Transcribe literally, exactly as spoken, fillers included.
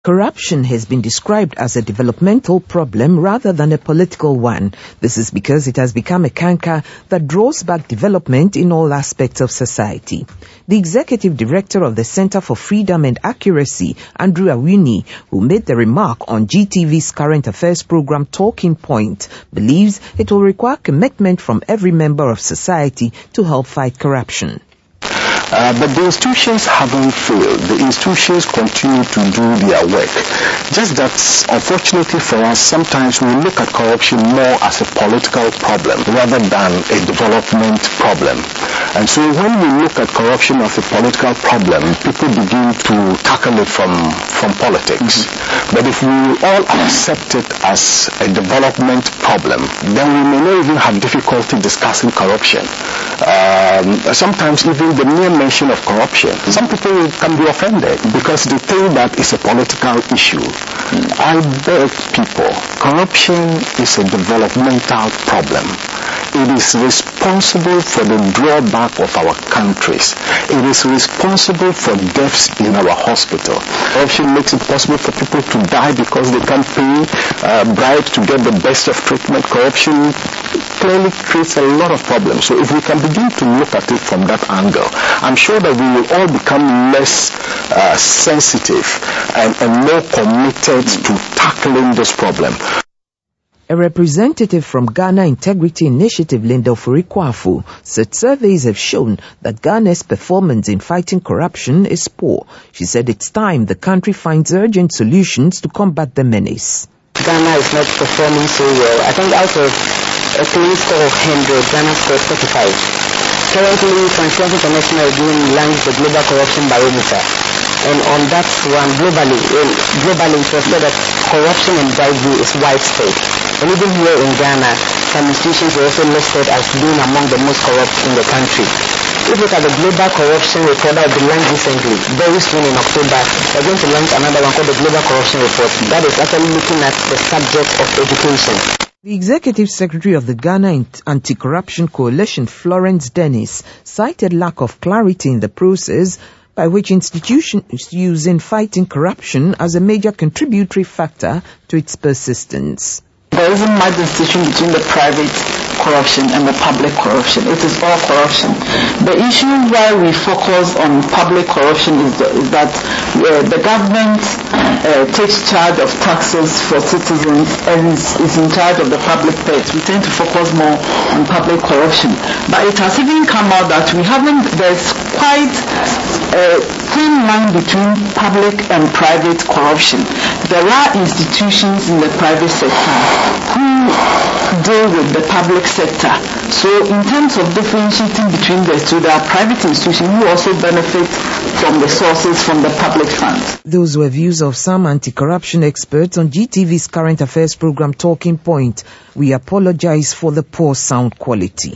Corruption has been described as a developmental problem rather than a political one. This is because it has become a canker that draws back development in all aspects of society. The executive director of the Center for Freedom and Accuracy, Andrew Awuni, who made the remark on G T V's current affairs program Talking Point, believes it will require commitment from every member of society to help fight corruption. Uh, but the institutions haven't failed. The institutions continue to do their work. Just that, unfortunately for us, sometimes we look at corruption more as a political problem rather than a development problem. And so when we look at corruption as a political problem, people begin to tackle it from, from politics. Mm-hmm. But if we all accept it as a development problem, then we may not even have difficulty discussing corruption. Um, sometimes even the mere mention of corruption, some people can be offended because they think that it's a political issue. I beg people, corruption is a developmental problem. It is responsible for the drawback of our countries. It is responsible for deaths in our hospital. Corruption makes it possible for people to die because they can't pay uh, bribes to get the best of treatment. Corruption clearly creates a lot of problems. So if we can begin to look at it from that angle, I'm sure that we will all become less uh, sensitive and, and more committed to tackling this problem. A representative from Ghana Integrity Initiative, Linda Ofori-Kwafu, said surveys have shown that Ghana's performance in fighting corruption is poor. She said it's time the country finds urgent solutions to combat the menace. Ghana is not performing so well. I think out of a clean score of one hundred, Ghana scored thirty-five. Currently, Transparency International is doing launch the Global Corruption Barometer. And on that one, globally, globally it was said that corruption and bribery is widespread. And even here in Ghana, some institutions are also listed as being among the most corrupt in the country. If you look at the Global Corruption Report that will be launched recently, very soon in October, we're going to launch another one called the Global Corruption Report. That is actually looking at the subject of education. The Executive Secretary of the Ghana Anti-Corruption Coalition, Florence Dennis, cited lack of clarity in the process by which institutions use in fighting corruption as a major contributory factor to its persistence. There isn't much distinction between the private corruption and the public corruption. It is all corruption. The issue why we focus on public corruption is, the, is that uh, the government uh, takes charge of taxes for citizens and is, is in charge of the public purse. We tend to focus more on public corruption. But it has even come out that we haven't, there's quite a thin line between public and private corruption. There are institutions in the private sector who deal with the public sector. So in terms of differentiating between the two, there are private institutions who also benefit from the sources from the public funds. Those were views of some anti-corruption experts on G T V's current affairs program Talking Point. We apologize for the poor sound quality.